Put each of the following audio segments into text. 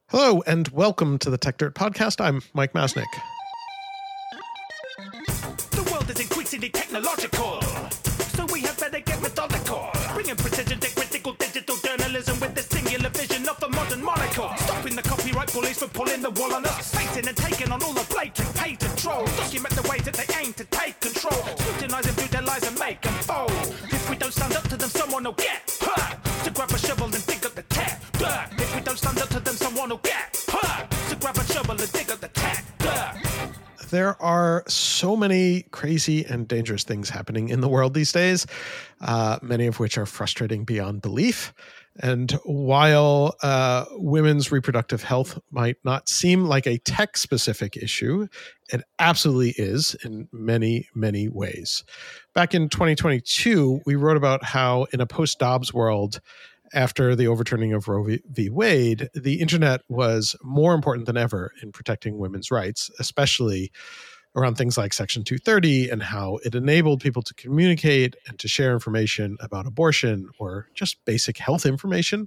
Hello, and welcome to the Tech Dirt Podcast. I'm Mike Masnick. The world is increasingly technological, so we have better get methodical. Bringing precision to critical digital journalism with the singular vision of a modern monocle. Stopping the copyright bullies from pulling the wool on us. Facing and taking on all the blatant patent trolls. Document the ways that they aim to take control. Scrutinizing through their lies and make them fold. If we don't stand up to them, someone will get hurt. To grab a shovel and dig up the tech dirt. If we don't stand up to them, someone will get hurt. To grab a shovel and dig up the tech dirt. There are so many crazy and dangerous things happening in the world these days, many of which are frustrating beyond belief. And while women's reproductive health might not seem like a tech-specific issue, it absolutely is in many, many ways. Back in 2022, we wrote about how in a post-Dobbs world, after the overturning of Roe v. Wade, the internet was more important than ever in protecting women's rights, especially around things like Section 230 and how it enabled people to communicate and to share information about abortion or just basic health information.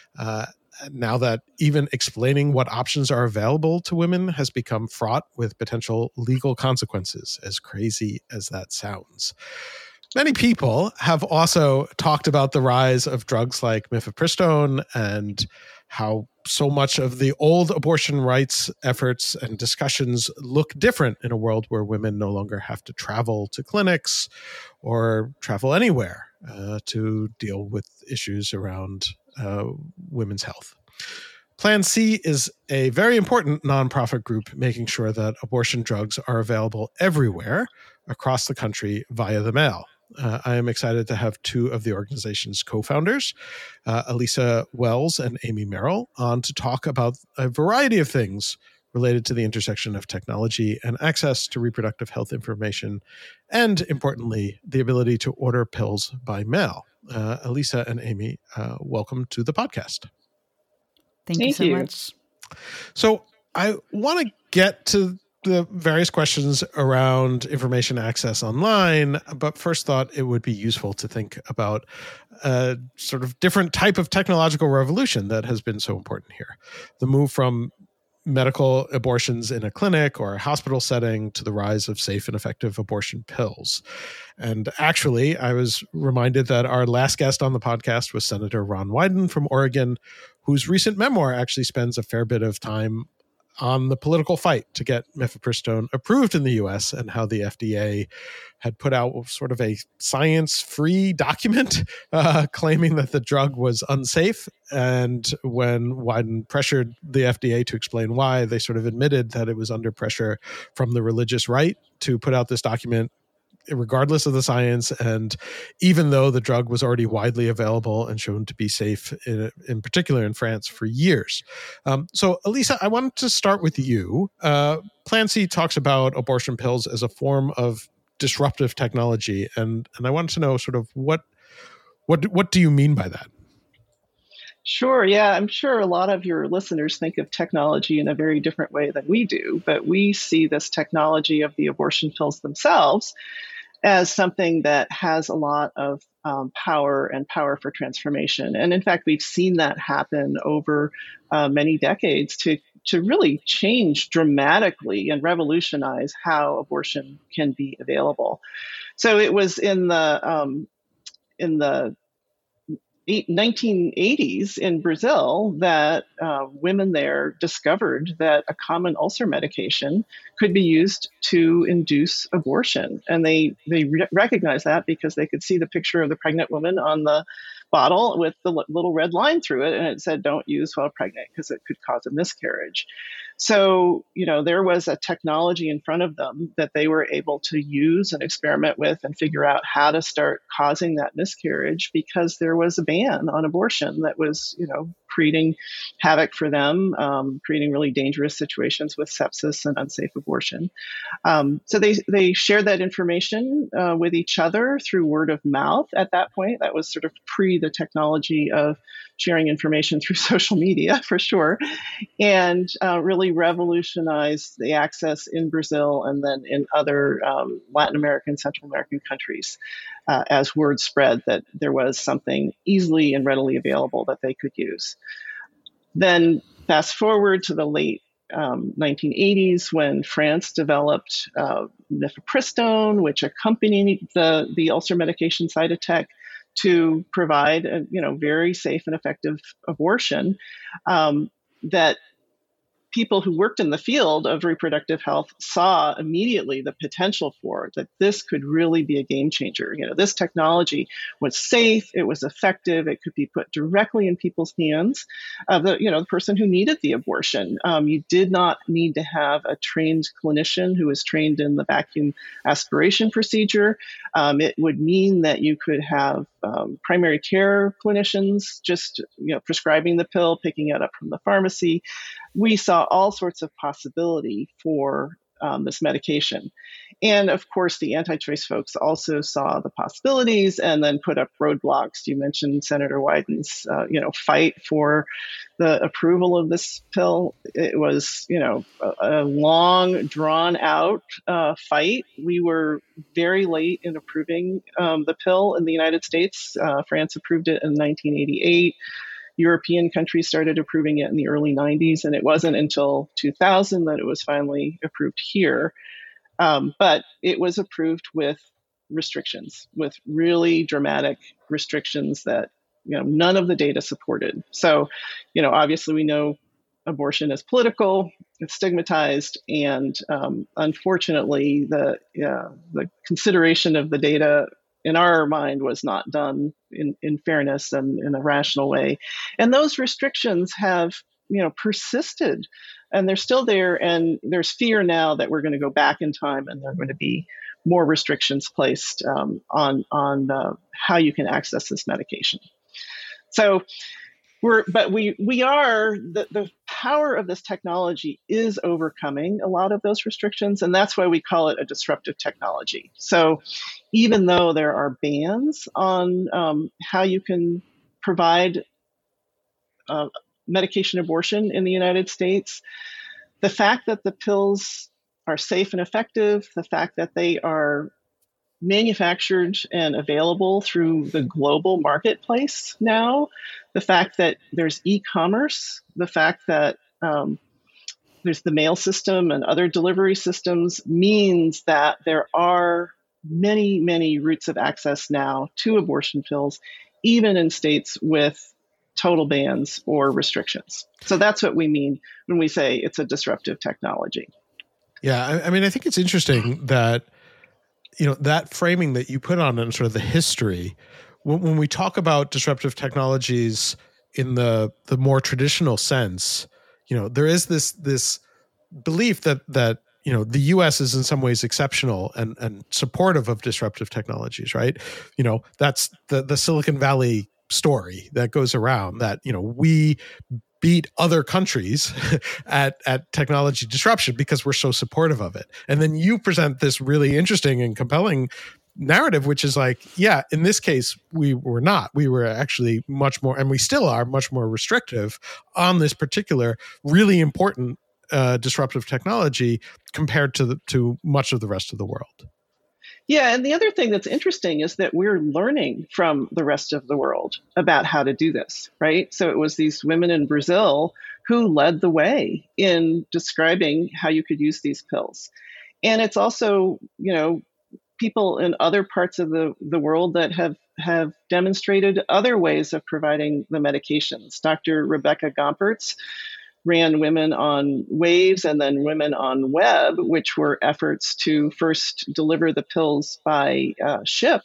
Now that even explaining what options are available to women has become fraught with potential legal consequences, as crazy as that sounds. Many people have also talked about the rise of drugs like mifepristone and how so much of the old abortion rights efforts and discussions look different in a world where women no longer have to travel to clinics or travel anywhere to deal with issues around women's health. Plan C is a very important nonprofit group making sure that abortion drugs are available everywhere across the country via the mail. I am excited to have two of the organization's co-founders, Elisa Wells and Amy Merrill, on to talk about a variety of things related to the intersection of technology and access to reproductive health information, and importantly, the ability to order pills by mail. Elisa and Amy, welcome to the podcast. Thank you so much. So I want to get to the various questions around information access online, but first thought it would be useful to think about a sort of different type of technological revolution that has been so important here. The move from medical abortions in a clinic or a hospital setting to the rise of safe and effective abortion pills. And actually, I was reminded that our last guest on the podcast was Senator Ron Wyden from Oregon, whose recent memoir actually spends a fair bit of time on the political fight to get mifepristone approved in the U.S. and how the FDA had put out sort of a science-free document claiming that the drug was unsafe. And when Wyden pressured the FDA to explain why, they sort of admitted that it was under pressure from the religious right to put out this document regardless of the science, and even though the drug was already widely available and shown to be safe, in particular in France, for years. So, Elisa, I wanted to start with you. Plan C talks about abortion pills as a form of disruptive technology, and I wanted to know sort of what do you mean by that? Sure. Yeah, I'm sure a lot of your listeners think of technology in a very different way than we do, but we see this technology of the abortion pills themselves as something that has a lot of power and power for transformation. And in fact, we've seen that happen over many decades to really change dramatically and revolutionize how abortion can be available. So it was in the 1980s in Brazil that women there discovered that a common ulcer medication could be used to induce abortion. And they recognized that because they could see the picture of the pregnant woman on the bottle with the little red line through it. And it said, don't use while pregnant because it could cause a miscarriage. So, there was a technology in front of them that they were able to use and experiment with and figure out how to start causing that miscarriage because there was a ban on abortion that was, creating havoc for them, creating really dangerous situations with sepsis and unsafe abortion. So they shared that information with each other through word of mouth at that point. That was sort of pre the technology of sharing information through social media, for sure, and really revolutionized the access in Brazil and then in other Latin American, Central American countries as word spread that there was something easily and readily available that they could use. Then fast forward to the late 1980s when France developed mifepristone, which accompanied the ulcer medication Cytotec to provide a very safe and effective abortion that people who worked in the field of reproductive health saw immediately the potential for that this could really be a game changer. This technology was safe, it was effective, it could be put directly in people's hands of the person who needed the abortion. You did not need to have a trained clinician who was trained in the vacuum aspiration procedure. It would mean that you could have primary care clinicians just prescribing the pill, picking it up from the pharmacy. We saw all sorts of possibility for this medication. And of course, the anti-choice folks also saw the possibilities and then put up roadblocks. You mentioned Senator Wyden's, fight for the approval of this pill. It was, a long, drawn-out fight. We were very late in approving the pill in the United States. France approved it in 1988. European countries started approving it in the early 90s, and it wasn't until 2000 that it was finally approved here. But it was approved with restrictions, with really dramatic restrictions that none of the data supported. So, obviously we know abortion is political, it's stigmatized, and unfortunately the consideration of the data in our mind was not done in fairness and in a rational way. And those restrictions have, persisted, and they're still there. And there's fear now that we're going to go back in time and there are going to be more restrictions placed on how you can access this medication. So the power of this technology is overcoming a lot of those restrictions, and that's why we call it a disruptive technology. So even though there are bans on how you can provide medication abortion in the United States, the fact that the pills are safe and effective, the fact that they are manufactured and available through the global marketplace now, the fact that there's e-commerce, the fact that there's the mail system and other delivery systems means that there are many, many routes of access now to abortion pills, even in states with total bans or restrictions. So that's what we mean when we say it's a disruptive technology. Yeah, I mean, I think it's interesting that that framing that you put on sort of the history, when we talk about disruptive technologies in the more traditional sense, there is this belief that the U.S. is in some ways exceptional and supportive of disruptive technologies, right? That's the Silicon Valley story that goes around, that we beat other countries at technology disruption because we're so supportive of it. And then you present this really interesting and compelling narrative, which is like, yeah, in this case, we were not. We were actually much more, and we still are much more restrictive on this particular really important disruptive technology compared to much of the rest of the world. Yeah, and the other thing that's interesting is that we're learning from the rest of the world about how to do this, right? So it was these women in Brazil who led the way in describing how you could use these pills. And it's also, people in other parts of the world that have demonstrated other ways of providing the medications. Dr. Rebecca Gompertz ran Women on Waves and then Women on Web, which were efforts to first deliver the pills by ship.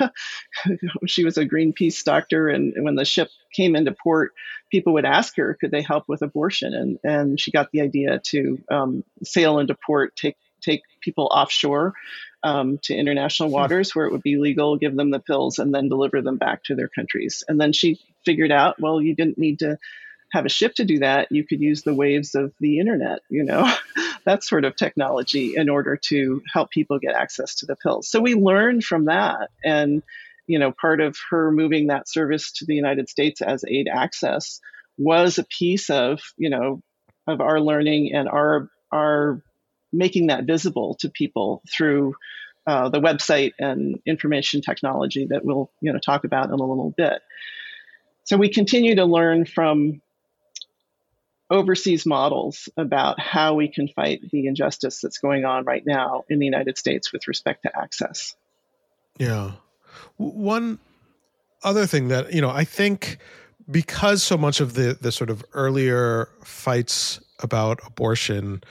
She was a Greenpeace doctor, and when the ship came into port, people would ask her, could they help with abortion? And she got the idea to sail into port, take people offshore to international waters where it would be legal, give them the pills, and then deliver them back to their countries. And then she figured out, well, you didn't need to have a ship to do that. You could use the waves of the internet, that sort of technology in order to help people get access to the pills. So we learned from that. And, part of her moving that service to the United States as aid access was a piece of our learning and our making that visible to people through the website and information technology that we'll, talk about in a little bit. So we continue to learn from overseas models about how we can fight the injustice that's going on right now in the United States with respect to access. Yeah. One other thing that, I think because so much of the sort of earlier fights about abortion,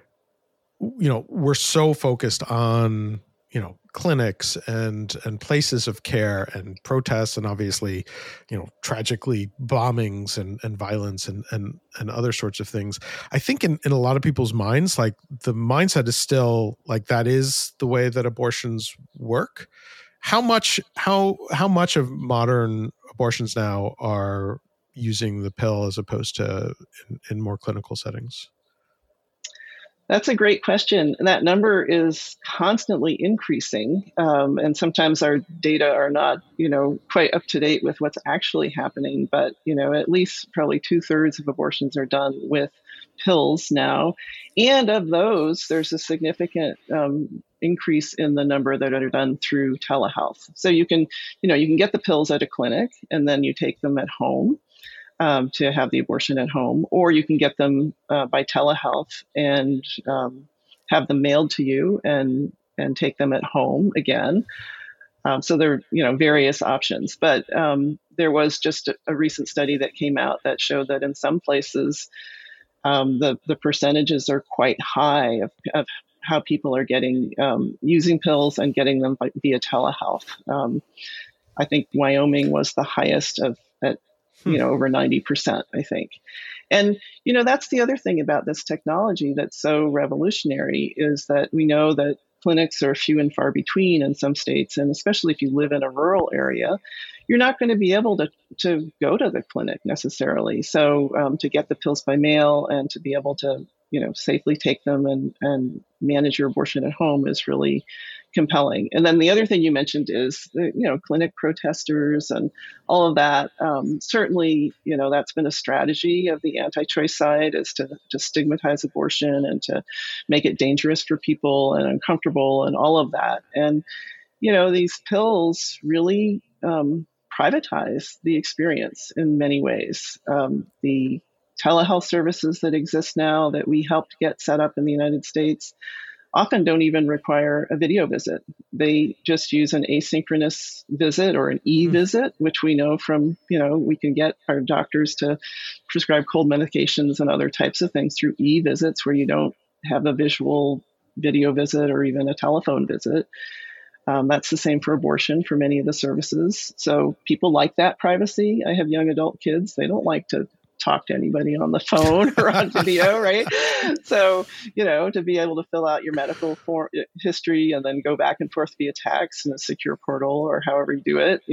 we're so focused on, clinics and places of care and protests and obviously, tragically bombings and violence and other sorts of things. I think in a lot of people's minds, like the mindset is still like that is the way that abortions work. How much of modern abortions now are using the pill as opposed to in more clinical settings? That's a great question. And that number is constantly increasing. And sometimes our data are not, quite up to date with what's actually happening. But, at least probably 2/3 of abortions are done with pills now. And of those, there's a significant increase in the number that are done through telehealth. So you can get the pills at a clinic and then you take them at home. To have the abortion at home, or you can get them by telehealth and have them mailed to you and take them at home again. So there are various options, but there was just a recent study that came out that showed that in some places the percentages are quite high of how people are getting using pills and getting them via telehealth. I think Wyoming was the highest at over 90%, I think. And, that's the other thing about this technology that's so revolutionary is that we know that clinics are few and far between in some states. And especially if you live in a rural area, you're not going to be able to go to the clinic necessarily. So to get the pills by mail and to be able to, safely take them and manage your abortion at home is really compelling. And then the other thing you mentioned is, clinic protesters and all of that. Certainly, that's been a strategy of the anti-choice side is to stigmatize abortion and to make it dangerous for people and uncomfortable and all of that. And, these pills really privatize the experience in many ways. The telehealth services that exist now that we helped get set up in the United States often don't even require a video visit. They just use an asynchronous visit or an e-visit, which we know from, we can get our doctors to prescribe cold medications and other types of things through e-visits where you don't have a visual video visit or even a telephone visit. That's the same for abortion for many of the services. So people like that privacy. I have young adult kids. They don't like to talk to anybody on the phone or on video, right? So, to be able to fill out your medical history and then go back and forth via text in a secure portal or however you do it,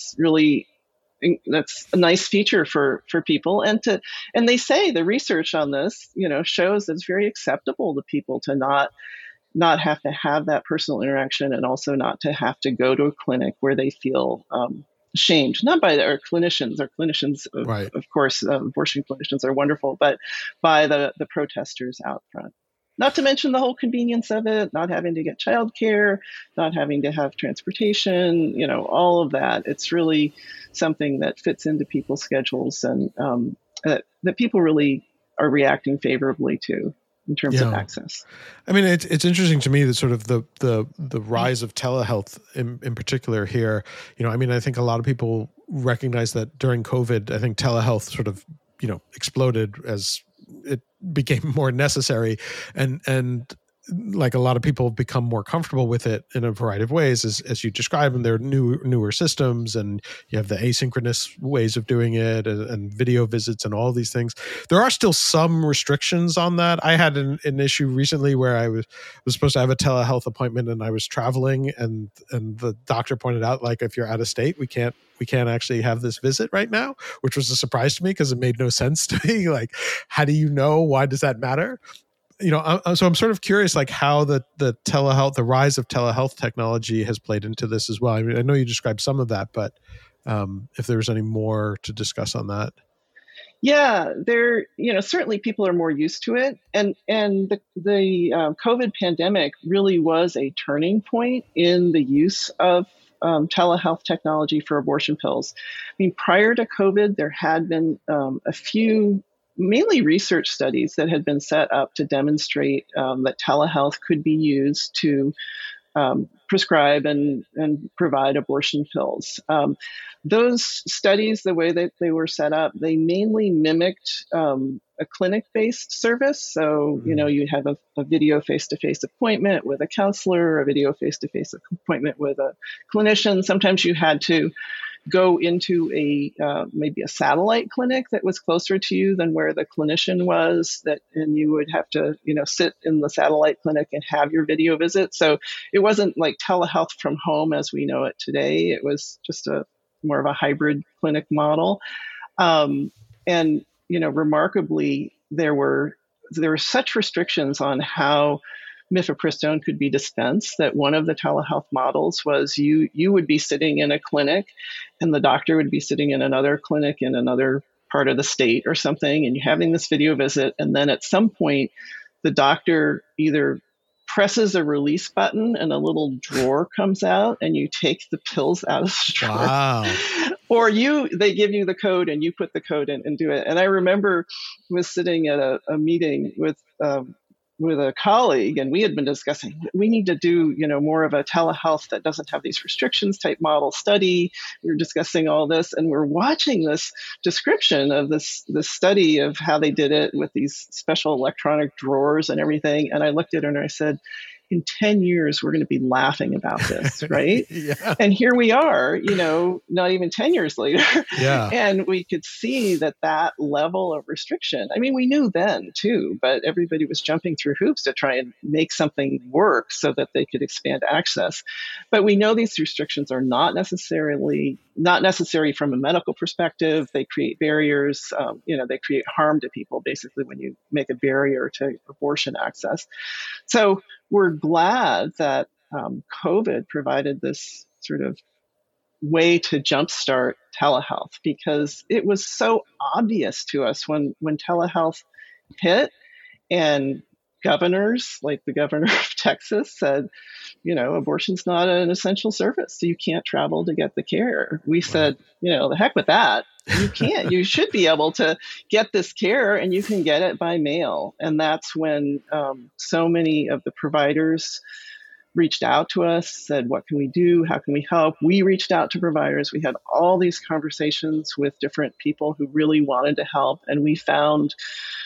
that's a nice feature for people. And they say the research on this, shows that it's very acceptable to people to not have to have that personal interaction and also not to have to go to a clinic where they feel shamed, not by our clinicians. Our clinicians, right. Of course, abortion clinicians are wonderful, but by the protesters out front. Not to mention the whole convenience of it, not having to get childcare, not having to have transportation, all of that. It's really something that fits into people's schedules and that people really are reacting favorably to in terms of access. I mean, it's interesting to me that sort of the rise of telehealth in particular here. I think a lot of people recognize that during COVID, I think telehealth sort of, exploded as it became more necessary and like a lot of people have become more comfortable with it in a variety of ways, as you describe, and there are newer systems, and you have the asynchronous ways of doing it, and video visits, and all these things. There are still some restrictions on that. I had an issue recently where I was supposed to have a telehealth appointment, and I was traveling, and the doctor pointed out, like, if you're out of state, we can't actually have this visit right now, which was a surprise to me because it made no sense to me. Like, how do you know? Why does that matter? So I'm sort of curious, like how the telehealth, the rise of telehealth technology has played into this as well. I mean, I know you described some of that, but if there was any more to discuss on that. Yeah, certainly people are more used to it. And the COVID pandemic really was a turning point in the use of telehealth technology for abortion pills. I mean, prior to COVID, there had been a few mainly research studies that had been set up to demonstrate that telehealth could be used to prescribe and provide abortion pills. Those studies, the way that they were set up, they mainly mimicked a clinic-based service. So, you have a video face-to-face appointment with a counselor, a video face-to-face appointment with a clinician. Sometimes you had to go into maybe a satellite clinic that was closer to you than where the clinician was, and you would have to, sit in the satellite clinic and have your video visit. So it wasn't like telehealth from home as we know it today. It was just more of a hybrid clinic model. And, remarkably, there were such restrictions on how mifepristone could be dispensed that one of the telehealth models was you would be sitting in a clinic and the doctor would be sitting in another clinic in another part of the state or something, and you're having this video visit, and then at some point the doctor either presses a release button and a little drawer comes out and you take the pills out of the drawer. Wow. Or they give you the code and you put the code in and do it. And I remember was sitting at a meeting with a colleague, and we had been discussing we need to do more of a telehealth that doesn't have these restrictions type model study. We were discussing all this, and we're watching this description of this study of how they did it with these special electronic drawers and everything. And I looked at her and I said, in 10 years, we're going to be laughing about this, right? Yeah. And here we are, not even 10 years later. Yeah. And we could see that level of restriction. I mean, we knew then too, but everybody was jumping through hoops to try and make something work so that they could expand access. But we know these restrictions are not necessary from a medical perspective. They create barriers. They create harm to people, basically, when you make a barrier to abortion access. So we're glad that COVID provided this sort of way to jumpstart telehealth, because it was so obvious to us when telehealth hit, and governors like the governor of Texas said, abortion's not an essential service, so you can't travel to get the care. We said, the heck with that. You can't. You should be able to get this care, and you can get it by mail. And that's when so many of the providers reached out to us, said, what can we do? How can we help? We reached out to providers. We had all these conversations with different people who really wanted to help. And we found,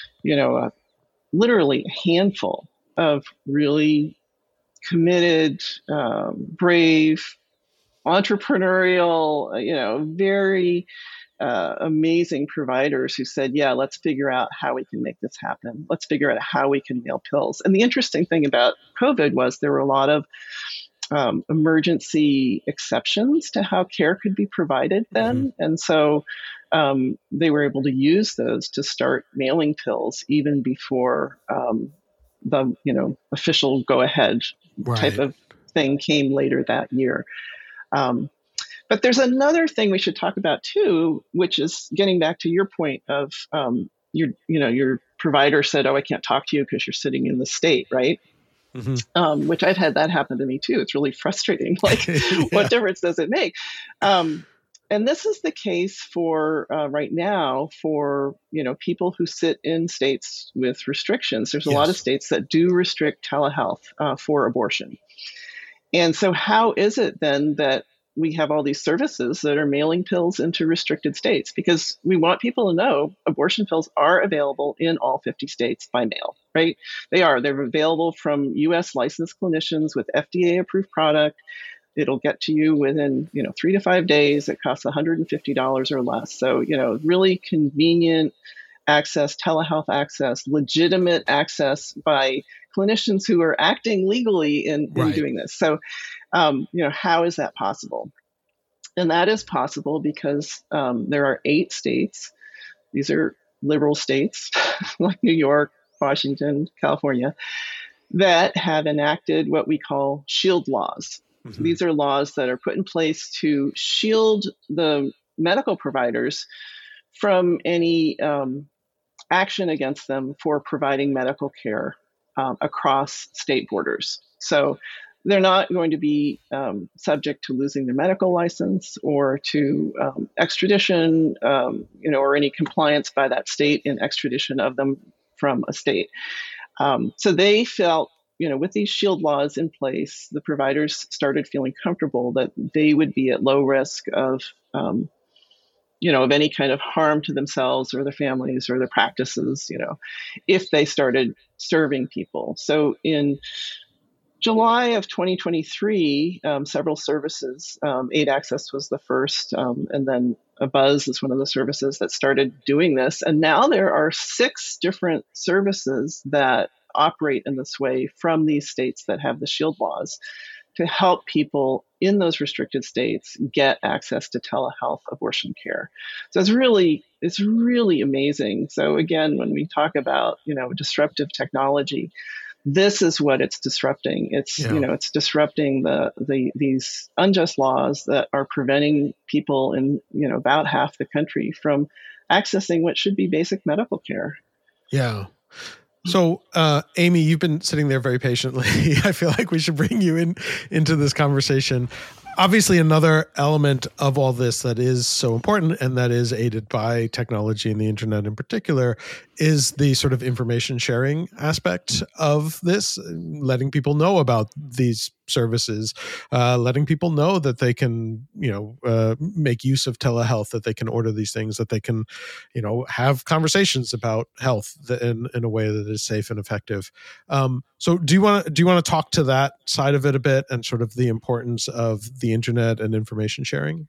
literally a handful of really committed, brave, entrepreneurial, very amazing providers who said, yeah, let's figure out how we can make this happen. Let's figure out how we can mail pills. And the interesting thing about COVID was there were a lot of emergency exceptions to how care could be provided then. Mm-hmm. And so they were able to use those to start mailing pills even before the official go-ahead type of thing came later that year. But there's another thing we should talk about too, which is getting back to your point of your provider said, "Oh, I can't talk to you because you're sitting in the state," right? Mm-hmm. Which I've had that happen to me too. It's really frustrating. Like, yeah. What difference does it make? And this is the case for right now for people who sit in states with restrictions. There's a lot of states that do restrict telehealth for abortion. And so how is it then that we have all these services that are mailing pills into restricted states? Because we want people to know abortion pills are available in all 50 states by mail, right? They're available from U.S. licensed clinicians with FDA approved product. It'll get to you within, 3 to 5 days. It costs $150 or less. So, really convenient access, telehealth access, legitimate access by clinicians who are acting legally in doing this. So, how is that possible? And that is possible because there are 8 states. These are liberal states like New York, Washington, California, that have enacted what we call shield laws. Mm-hmm. These are laws that are put in place to shield the medical providers from any action against them for providing medical care across state borders. So they're not going to be subject to losing their medical license or to extradition, or any compliance by that state in extradition of them from a state. So they felt, with these shield laws in place, the providers started feeling comfortable that they would be at low risk of any kind of harm to themselves or their families or their practices, if they started serving people. So in July of 2023, several services, Aid Access was the first, and then Buzz is one of the services that started doing this. And now there are 6 different services that operate in this way from these states that have the shield laws to help people in those restricted states get access to telehealth abortion care. So it's really amazing. So again, when we talk about, disruptive technology, this is what it's disrupting. It's it's disrupting these unjust laws that are preventing people in about half the country from accessing what should be basic medical care. Yeah. So, Amy, you've been sitting there very patiently. I feel like we should bring you into this conversation. Obviously, another element of all this that is so important and that is aided by technology and the internet in particular is the sort of information sharing aspect of this, letting people know about these services, letting people know that they can, make use of telehealth, that they can order these things, that they can, have conversations about health in a way that is safe and effective. So do you want to talk to that side of it a bit and sort of the importance of the internet and information sharing?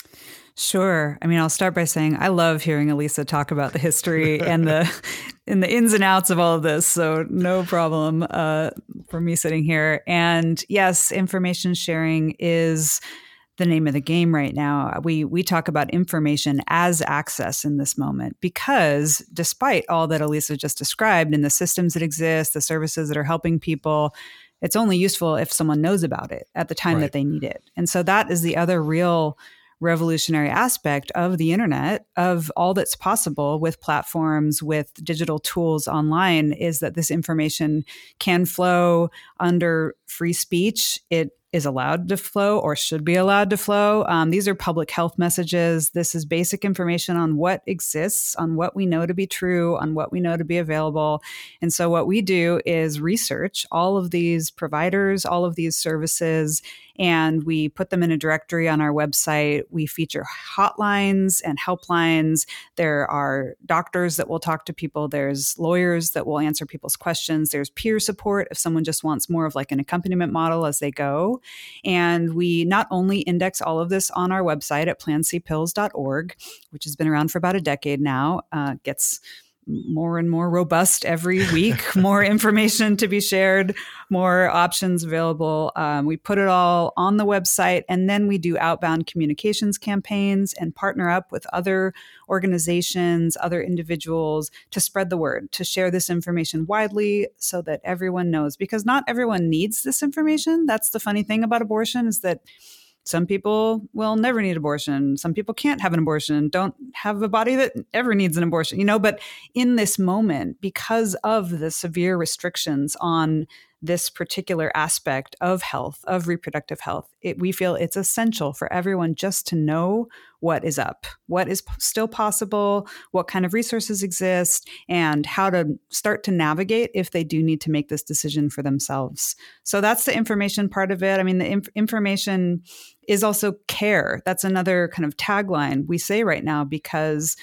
Sure. I mean, I'll start by saying I love hearing Elisa talk about the history and the ins and outs of all of this. So no problem for me sitting here. And yes, information sharing is the name of the game right now. We talk about information as access in this moment because despite all that Elisa just described and the systems that exist, the services that are helping people, it's only useful if someone knows about it at the time that they need it. And so that is the other real revolutionary aspect of the internet, of all that's possible with platforms, with digital tools online, is that this information can flow under free speech. It is allowed to flow or should be allowed to flow. These are public health messages. This is basic information on what exists, on what we know to be true, on what we know to be available. And so what we do is research all of these providers, all of these services, and we put them in a directory on our website. We feature hotlines and helplines. There are doctors that will talk to people. There's lawyers that will answer people's questions. There's peer support if someone just wants more of like an accompaniment model as they go. And we not only index all of this on our website at plancpills.org, which has been around for about a decade now, gets more and more robust every week, more information to be shared, more options available. We put it all on the website, and then we do outbound communications campaigns and partner up with other organizations, other individuals to spread the word, to share this information widely so that everyone knows, because not everyone needs this information. That's the funny thing about abortion, is that some people will never need abortion. Some people can't have an abortion, don't have a body that ever needs an abortion, but in this moment, because of the severe restrictions on this particular aspect of health, of reproductive health, we feel it's essential for everyone just to know what is up, what is still possible, what kind of resources exist, and how to start to navigate if they do need to make this decision for themselves. So that's the information part of it. I mean, the information is also care. That's another kind of tagline we say right now, because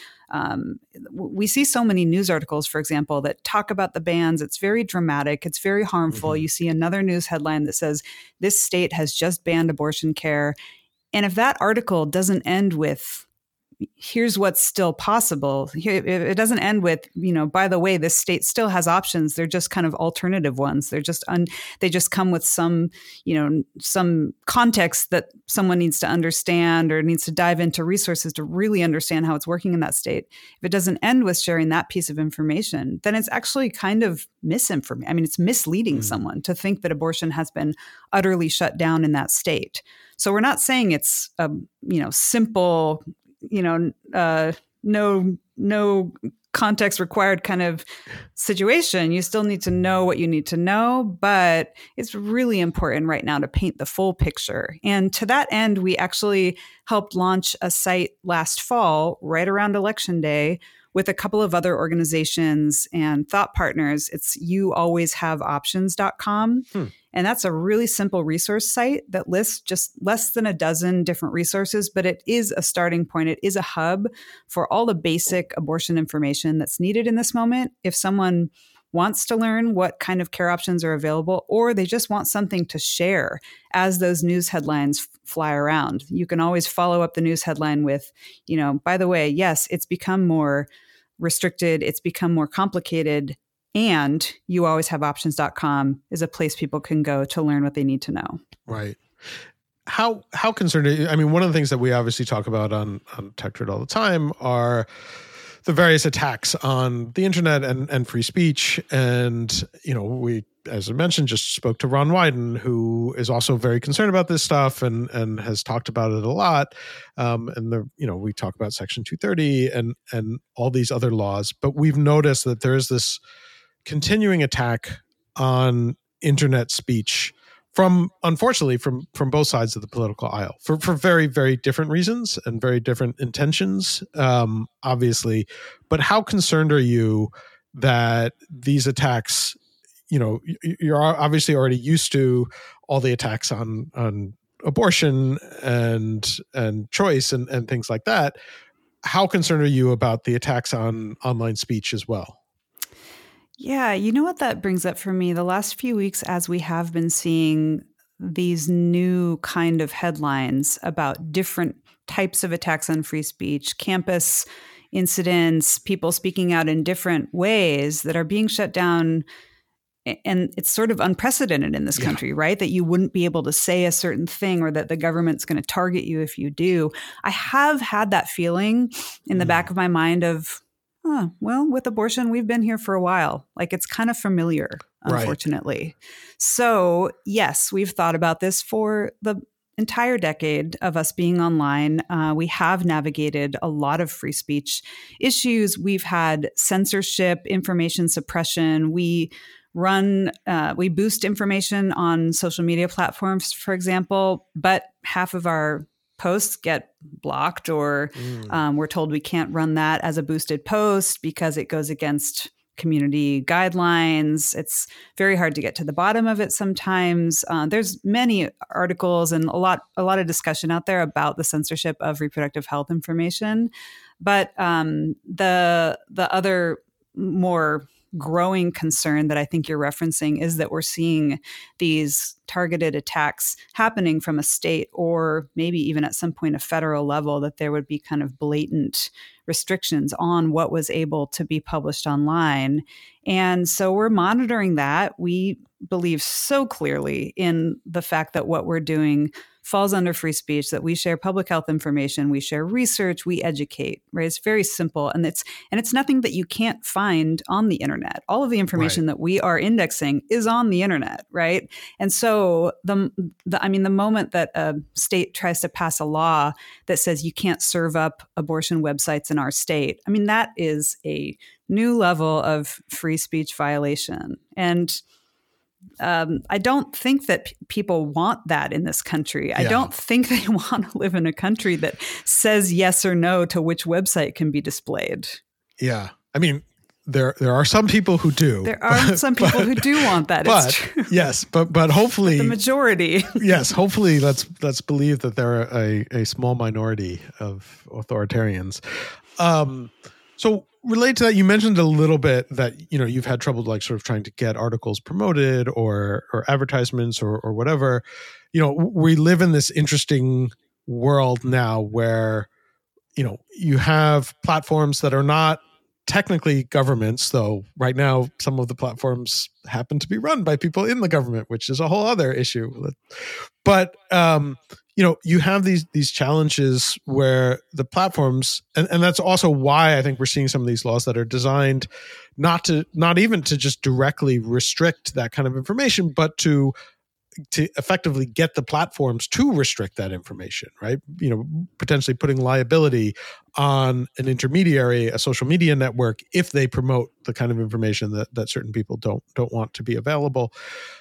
we see so many news articles, for example, that talk about the bans. It's very dramatic. It's very harmful. Mm-hmm. You see another news headline that says, this state has just banned abortion care. And if that article doesn't end with, here's what's still possible, it doesn't end with, by the way, this state still has options. They're just kind of alternative ones. They're just, they just come with some, some context that someone needs to understand or needs to dive into resources to really understand how it's working in that state. If it doesn't end with sharing that piece of information, then it's actually kind of misinformation. I mean, it's misleading someone to think that abortion has been utterly shut down in that state. So we're not saying it's a, simple, no context required kind of situation. You still need to know what you need to know, but it's really important right now to paint the full picture. And to that end, we actually helped launch a site last fall, right around Election Day, with a couple of other organizations and thought partners. It's youalwayshaveoptions.com. And that's a really simple resource site that lists just less than a dozen different resources, but it is a starting point. It is a hub for all the basic abortion information that's needed in this moment. If someone wants to learn what kind of care options are available, or they just want something to share as those news headlines fly around, you can always follow up the news headline with, by the way, yes, it's become more restricted, it's become more complicated, and youalwayshaveoptions.com is a place people can go to learn what they need to know. Right. How concerned are you? I mean, one of the things that we obviously talk about on TechTrade all the time are the various attacks on the internet and free speech. And, we, as I mentioned, just spoke to Ron Wyden, who is also very concerned about this stuff and has talked about it a lot. We talk about Section 230 and all these other laws, but we've noticed that there is this continuing attack on internet speech unfortunately from both sides of the political aisle for very, very different reasons and very different intentions, obviously. But how concerned are you that these attacks, you're obviously already used to all the attacks on abortion and choice and things like that. How concerned are you about the attacks on online speech as well? Yeah, you know what that brings up for me? The last few weeks, as we have been seeing these new kind of headlines about different types of attacks on free speech, campus incidents, people speaking out in different ways that are being shut down. And it's sort of unprecedented in this country, right? That you wouldn't be able to say a certain thing or that the government's going to target you if you do. I have had that feeling in the back of my mind of, well, with abortion, we've been here for a while. Like, it's kind of familiar, unfortunately. Right. So, yes, we've thought about this for the entire decade of us being online. We have navigated a lot of free speech issues. We've had censorship, information suppression. We boost information on social media platforms, for example, but half of our posts get blocked or we're told we can't run that as a boosted post because it goes against community guidelines. It's very hard to get to the bottom of it sometimes. There's many articles and a lot of discussion out there about the censorship of reproductive health information. But the other more growing concern that I think you're referencing is that we're seeing these targeted attacks happening from a state or maybe even at some point a federal level, that there would be kind of blatant restrictions on what was able to be published online. And so we're monitoring that. We believe so clearly in the fact that what we're doing falls under free speech, that we share public health information, we share research, we educate, right? It's very simple. And it's nothing that you can't find on the internet. All of the information that we are indexing is on the internet, right? And so the moment that a state tries to pass a law that says you can't serve up abortion websites in our state, that is a new level of free speech violation. And I don't think that people want that in this country. Yeah. I don't think they want to live in a country that says yes or no to which website can be displayed. Yeah. There are some people who do. There are some people who do want that. But, it's true. Yes, but hopefully the majority. Yes, hopefully let's believe that there are a small minority of authoritarians. So related to that, you mentioned a little bit that you've had trouble sort of trying to get articles promoted or advertisements or whatever. We live in this interesting world now where you have platforms that are not technically governments, though right now some of the platforms happen to be run by people in the government, which is a whole other issue. But you have these challenges where the platforms, and that's also why I think we're seeing some of these laws that are designed not even to just directly restrict that kind of information, but to to effectively get the platforms to restrict that information, right? Potentially putting liability on an intermediary, a social media network, if they promote the kind of information that certain people don't want to be available.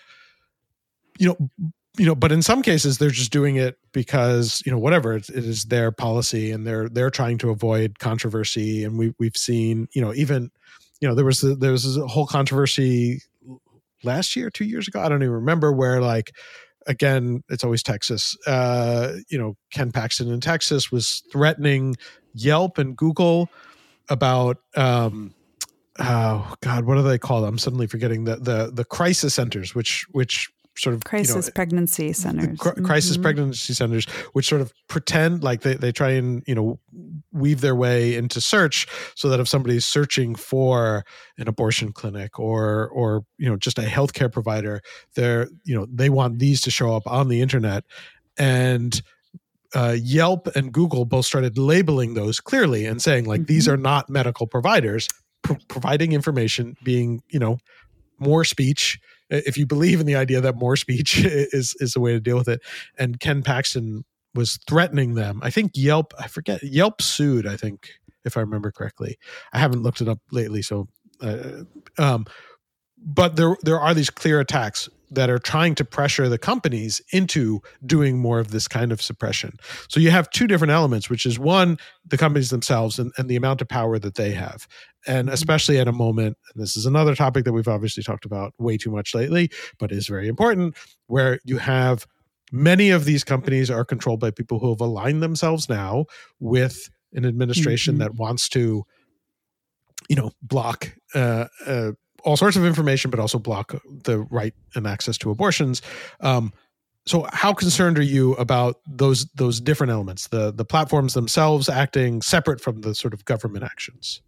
But in some cases they're just doing it because whatever it is their policy, and they're trying to avoid controversy. And we've seen even there was a whole controversy last year, 2 years ago, I don't even remember, where again, it's always Texas. Ken Paxton in Texas was threatening Yelp and Google about oh God, what do they call them? I'm suddenly forgetting the crisis centers, which sort of crisis pregnancy centers, crisis pregnancy centers, which sort of pretend like they try and weave their way into search, so that if somebody's searching for an abortion clinic or just a healthcare provider, they want these to show up on the internet. And Yelp and Google both started labeling those clearly and saying these are not medical providers providing information, being more speech. If you believe in the idea that more speech is the way to deal with it. And Ken Paxton was threatening them. I think Yelp sued, I think, if I remember correctly. I haven't looked it up lately. So, but there are these clear attacks that are trying to pressure the companies into doing more of this kind of suppression. So you have two different elements, which is one, the companies themselves and the amount of power that they have. And especially at a moment, and this is another topic that we've obviously talked about way too much lately, but is very important, where you have many of these companies are controlled by people who have aligned themselves now with an administration that wants to, block all sorts of information, but also block the right and access to abortions. So how concerned are you about those different elements, the platforms themselves acting separate from the sort of government actions?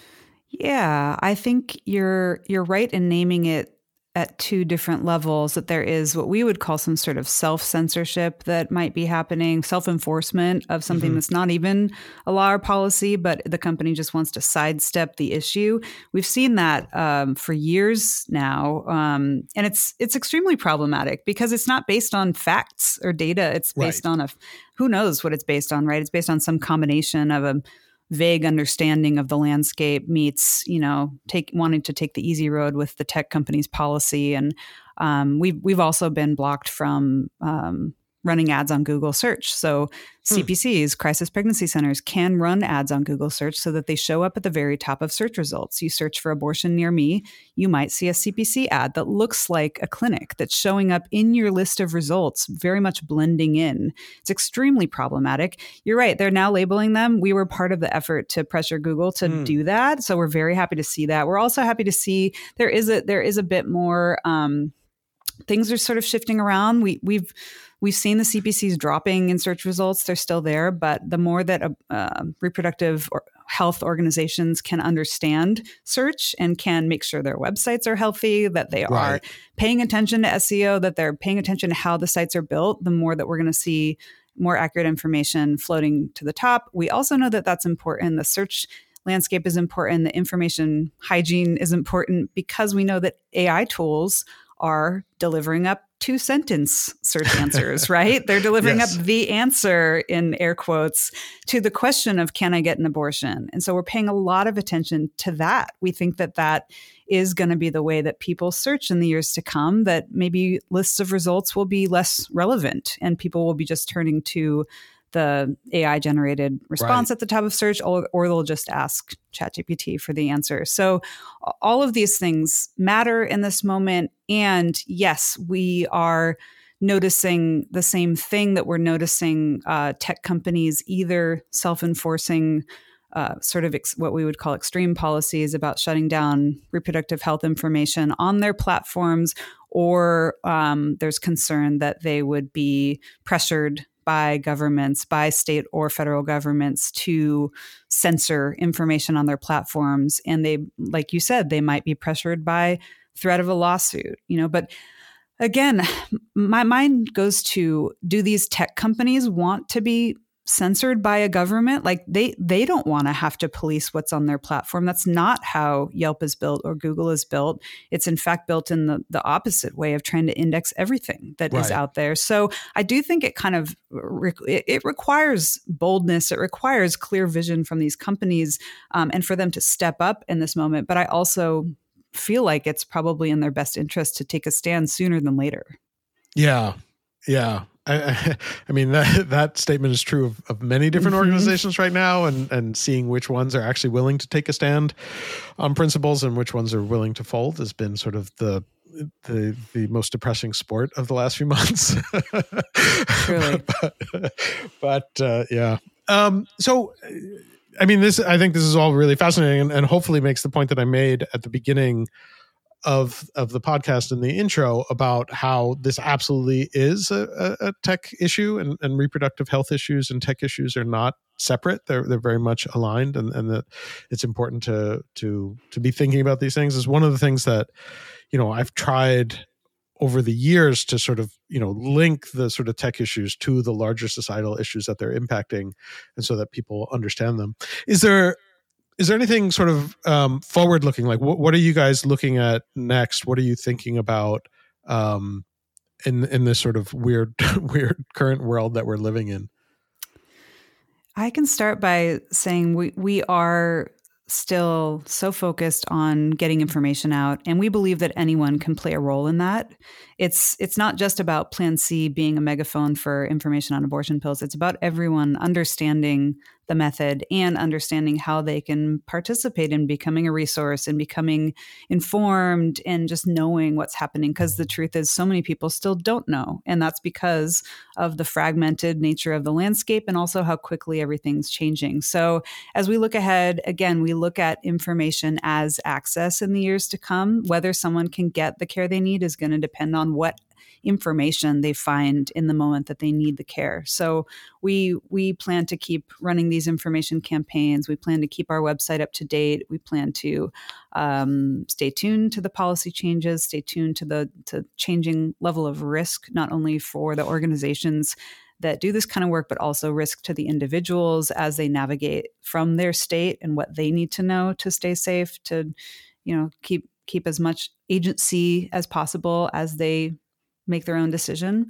Yeah, I think you're right in naming it at two different levels, that there is what we would call some sort of self-censorship that might be happening, self-enforcement of something that's not even a law or policy, but the company just wants to sidestep the issue. We've seen that for years now, and it's extremely problematic because it's not based on facts or data. It's based on who knows what it's based on, right? It's based on some combination of a vague understanding of the landscape meets, wanting to take the easy road with the tech company's policy. And we've also been blocked from running ads on Google search. So CPCs, crisis pregnancy centers, can run ads on Google search so that they show up at the very top of search results. You search for abortion near me, you might see a CPC ad that looks like a clinic that's showing up in your list of results, very much blending in. It's extremely problematic. You're right. They're now labeling them. We were part of the effort to pressure Google to do that. So we're very happy to see that. We're also happy to see there is a bit more, things are sort of shifting around. We've seen the CPCs dropping in search results. They're still there, but the more that reproductive health organizations can understand search and can make sure their websites are healthy, that they are paying attention to SEO, that they're paying attention to how the sites are built, the more that we're going to see more accurate information floating to the top. We also know that that's important. The search landscape is important. The information hygiene is important because we know that AI tools are delivering up 2-sentence search answers, right? They're delivering up the answer, in air quotes, to the question of, can I get an abortion? And so we're paying a lot of attention to that. We think that that is going to be the way that people search in the years to come, that maybe lists of results will be less relevant and people will be just turning to the AI generated response at the top of search, or they'll just ask ChatGPT for the answer. So all of these things matter in this moment. And yes, we are noticing the same thing that we're noticing tech companies either self-enforcing sort of what we would call extreme policies about shutting down reproductive health information on their platforms, or there's concern that they would be pressured by governments, by state or federal governments, to censor information on their platforms. And they, like you said, they might be pressured by threat of a lawsuit, but again, my mind goes to, do these tech companies want to be censored by a government. Like they don't want to have to police what's on their platform. That's not how Yelp is built or Google is built. It's in fact built in the opposite way of trying to index everything that is out there. So I do think it kind of it requires boldness. It requires clear vision from these companies and for them to step up in this moment. But I also feel like it's probably in their best interest to take a stand sooner than later. Yeah. Yeah. I mean, that statement is true of many different organizations right now, and seeing which ones are actually willing to take a stand on principles and which ones are willing to fold has been sort of the most depressing sport of the last few months. Truly. but yeah. So, I mean, I think this is all really fascinating and hopefully makes the point that I made at the beginning of the podcast in the intro about how this absolutely is a tech issue, and reproductive health issues and tech issues are not separate. They're very much aligned, and that it's important to be thinking about these things. Is one of the things that, I've tried over the years to sort of, link the sort of tech issues to the larger societal issues that they're impacting, and so that people understand them. Is there anything sort of forward looking? Like what are you guys looking at next? What are you thinking about in this sort of weird current world that we're living in? I can start by saying we are still so focused on getting information out, and we believe that anyone can play a role in that. It's not just about Plan C being a megaphone for information on abortion pills. It's about everyone understanding the method and understanding how they can participate in becoming a resource and becoming informed and just knowing what's happening. Because the truth is, so many people still don't know. And that's because of the fragmented nature of the landscape and also how quickly everything's changing. So as we look ahead, again, we look at information as access in the years to come. Whether someone can get the care they need is going to depend on what information they find in the moment that they need the care. So we plan to keep running these information campaigns. We plan to keep our website up to date. We plan to stay tuned to the policy changes, stay tuned to the changing level of risk, not only for the organizations that do this kind of work, but also risk to the individuals as they navigate from their state and what they need to know to stay safe, to, keep as much agency as possible as they make their own decision.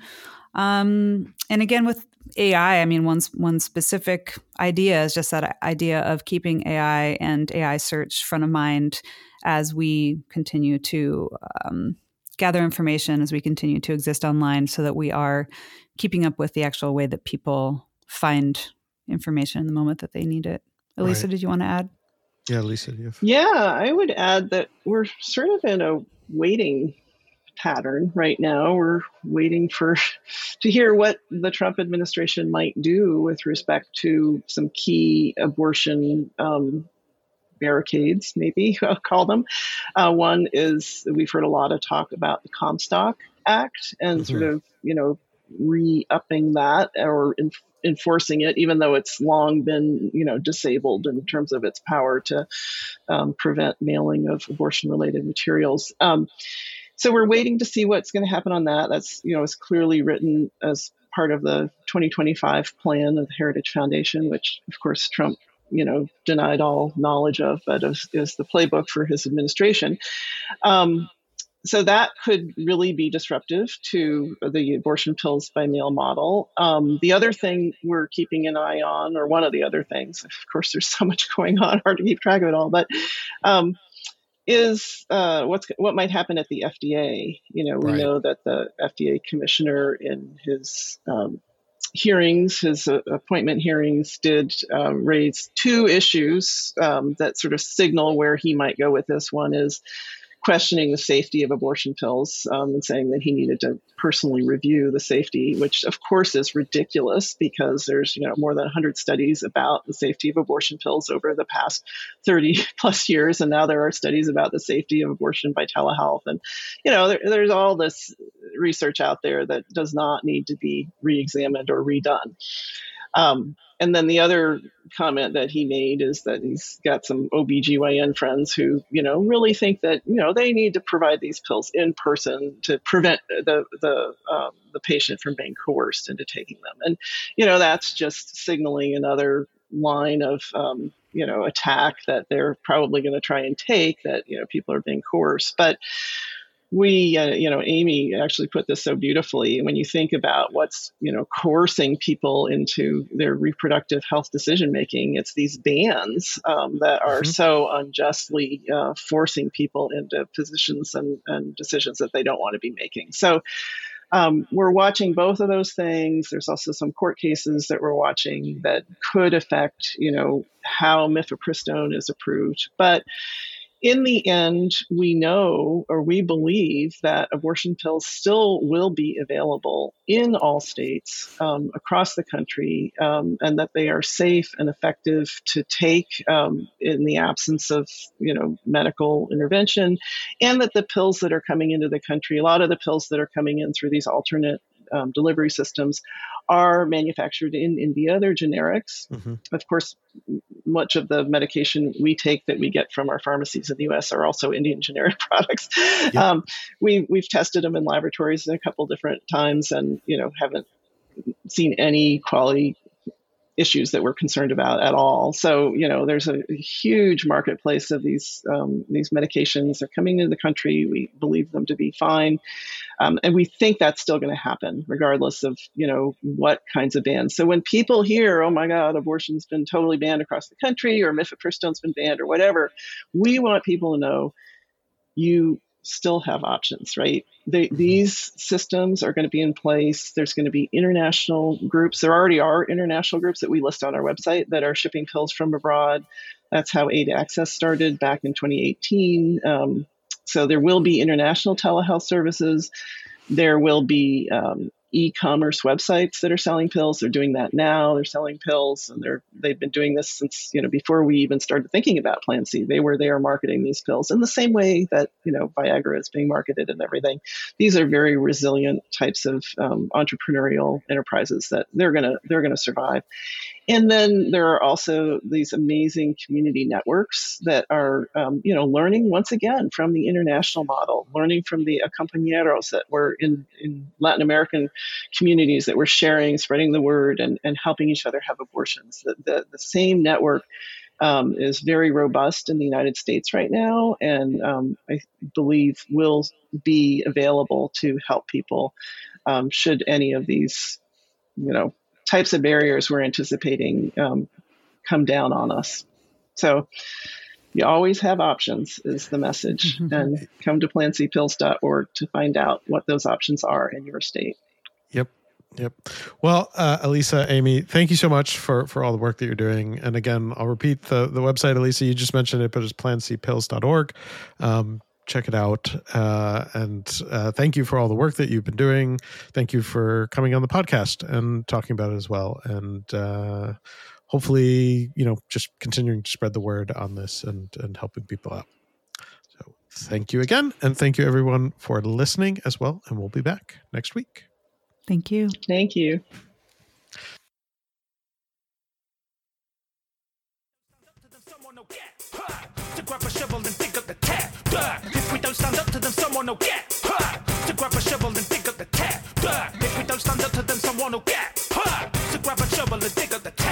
And again, with AI, I mean, one specific idea is just that idea of keeping AI and AI search front of mind as we continue to gather information, as we continue to exist online, so that we are keeping up with the actual way that people find information in the moment that they need it. Elisa, Did you want to add? Yeah, Lisa. Yeah, I would add that we're sort of in a waiting pattern right now. We're waiting to hear what the Trump administration might do with respect to some key abortion barricades, maybe I'll call them. One is, we've heard a lot of talk about the Comstock Act and sort of, re-upping that or enforcing it, even though it's long been, disabled in terms of its power to prevent mailing of abortion-related materials. So we're waiting to see what's going to happen on that. That's, is clearly written as part of the 2025 plan of the Heritage Foundation, which, of course, Trump, denied all knowledge of, but is the playbook for his administration. So that could really be disruptive to the abortion pills by mail model. The other thing we're keeping an eye on, or one of the other things, of course, there's so much going on, hard to keep track of it all, but is what might happen at the FDA. We know that the FDA commissioner in his hearings, his appointment hearings, did raise two issues that sort of signal where he might go with this. One is questioning the safety of abortion pills and saying that he needed to personally review the safety, which of course is ridiculous because there's more than 100 studies about the safety of abortion pills over the past 30 plus years, and now there are studies about the safety of abortion by telehealth, and there's all this research out there that does not need to be re-examined or redone. And then the other comment that he made is that he's got some OBGYN friends who, really think that, they need to provide these pills in person to prevent the patient from being coerced into taking them. And, that's just signaling another line of, attack that they're probably going to try and take, that, people are being coerced. But we, Amy actually put this so beautifully. When you think about what's, coercing people into their reproductive health decision-making, it's these bans that are so unjustly forcing people into positions and decisions that they don't want to be making. So we're watching both of those things. There's also some court cases that we're watching that could affect, how mifepristone is approved. But in the end, we know, or we believe, that abortion pills still will be available in all states across the country, and that they are safe and effective to take in the absence of, medical intervention, and that the pills that are coming into the country, a lot of the pills that are coming in through these alternate delivery systems, are manufactured in India. They're generics. Of course, much of the medication we take that we get from our pharmacies in the U.S. are also Indian generic products. Yep. We've tested them in laboratories a couple different times, and haven't seen any quality issues that we're concerned about at all. So, there's a huge marketplace of these medications. They're coming into the country. We believe them to be fine. And we think that's still going to happen regardless of, what kinds of bans. So when people hear, oh my God, abortion's been totally banned across the country, or mifepristone's been banned, or whatever, we want people to know you still have options, right? These systems are going to be in place. There's going to be international groups. There already are international groups that we list on our website that are shipping pills from abroad. That's how Aid Access started back in 2018. So there will be international telehealth services. There will be e-commerce websites that are selling pills. They're doing that now. They're selling pills, and they've been doing this since, before we even started thinking about Plan C. They were there marketing these pills in the same way that, Viagra is being marketed and everything. These are very resilient types of entrepreneurial enterprises that they're gonna survive. And then there are also these amazing community networks that are, learning once again from the international model, learning from the acompañeros that were in Latin American communities that were sharing, spreading the word, and helping each other have abortions. The same network is very robust in the United States right now, and I believe will be available to help people should any of these, types of barriers we're anticipating come down on us. So you always have options is the message. And come to plancpills.org to find out what those options are in your state. Yep. Well, Elisa, Amy, thank you so much for all the work that you're doing. And again, I'll repeat the website, Elisa, you just mentioned it, but it's plancpills.org. Check it out. And thank you for all the work that you've been doing. Thank you for coming on the podcast and talking about it as well. And hopefully, just continuing to spread the word on this and helping people out. So thank you again. And thank you everyone for listening as well. And we'll be back next week. Thank you. Thank you. To grab a shovel and dig up the tap. If we don't stand up to them, someone will get. To grab a shovel and dig up the tap. If we don't stand up to them, someone will get. To grab a shovel and dig up the tap.